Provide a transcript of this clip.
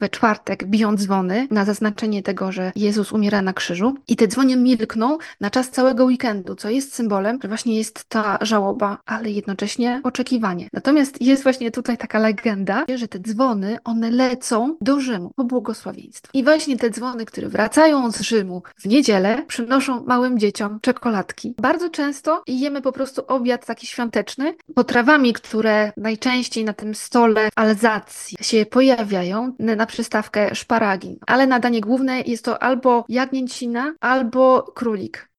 we czwartek biją dzwony na zaznaczenie tego, że Jezus umiera na krzyżu i te dzwony milkną na czas całego weekendu, co jest symbolem, że właśnie jest ta żałoba, ale jednocześnie oczekiwanie. Natomiast jest właśnie tutaj taka legenda, że te dzwony, one lecą do Rzymu po błogosławieństwo. I właśnie te dzwony, które wracają z Rzymu w niedzielę, przynoszą małym dzieciom czekoladki. Bardzo często jemy po prostu obiad taki świąteczny, potrawami, które najczęściej na tym stole Alzacji się pojawiają, na przystawkę szparagi. Ale na danie główne jest to albo jagnięcina, albo królik.